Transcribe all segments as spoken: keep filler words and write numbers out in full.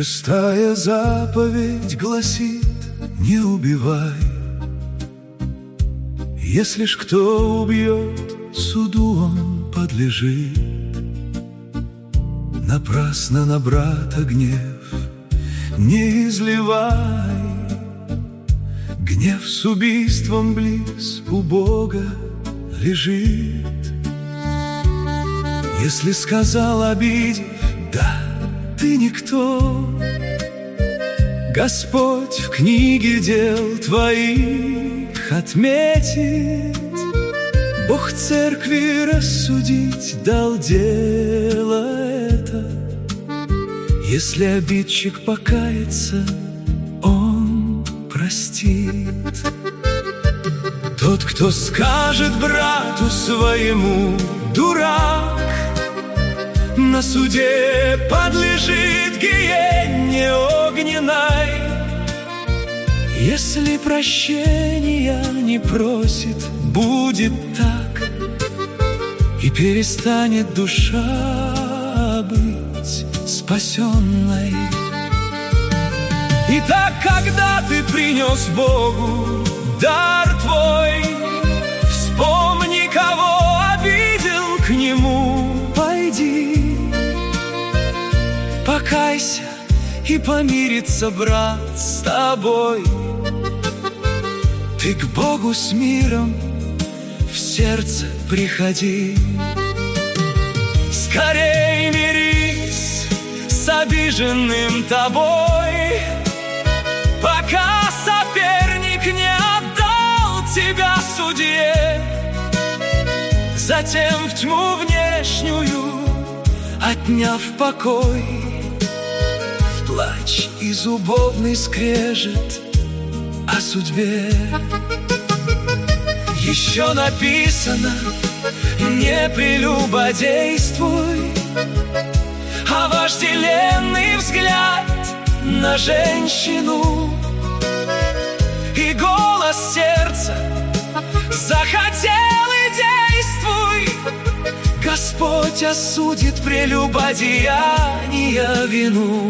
Шестая заповедь гласит: не убивай. Если ж кто убьет, суду он подлежит. Напрасно на брата гнев не изливай. Гнев с убийством близ у Бога лежит. Если сказал, обидев: да, ты никто, Господь в книге дел твоих отметит. Бог церкви рассудить дал дело это. Если обидчик покается, он простит. Тот, кто скажет брату своему: дурак, на суде подлежит гиенне огненной. Если прощения не просит, будет так, и перестанет душа быть спасенной. Итак, когда ты принес Богу дар твой, вспомни, кого обидел, к Нему пойди. Покайся, и помирится брат с тобой. Ты к Богу с миром в сердце приходи. Скорей мирись с обиженным тобой, пока соперник не отдал тебя судье. Затем в тьму внешнюю, отняв покой, в плач и зубовный скрежет о судьбе. Еще написано: не прелюбодействуй, а вожделенный взгляд на женщину и голос сердца захотел, и действуй. Господь осудит прелюбодеяния вину.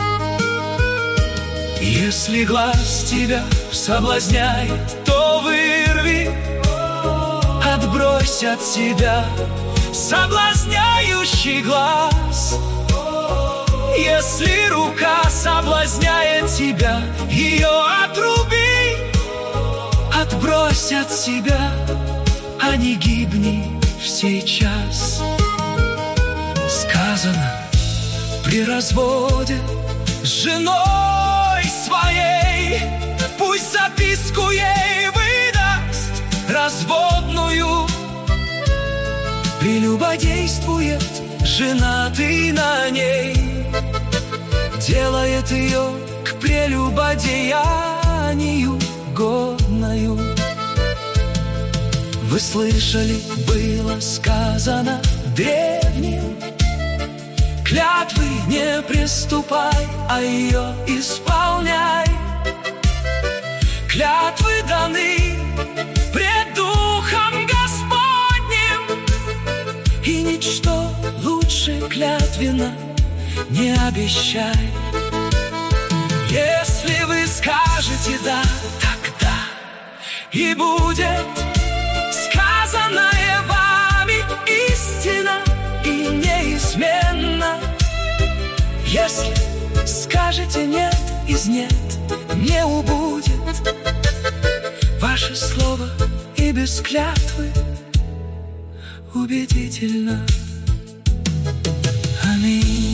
Если глаз тебя соблазняет, то вырви, отбрось от себя соблазняющий глаз. Если рука соблазняет тебя, ее отруби, отбрось от себя, а не гибни в сей час. Сказано при разводе с женой своей: пусть записку ей выдаст разводную. Прелюбодействует женатый на ней, делает ее к прелюбодеянию годною. Вы слышали, было сказано древним: клятвы не приступай, а ее исполняй. Клятвы даны пред Духом Господним, и ничто лучше клятвенно не обещай. Если вы скажете «да», тогда и будет сказанное вами истина и неизменно. Если скажете «нет» из «нет», не убудет ваше слово и без клятвы убедительно. Аминь.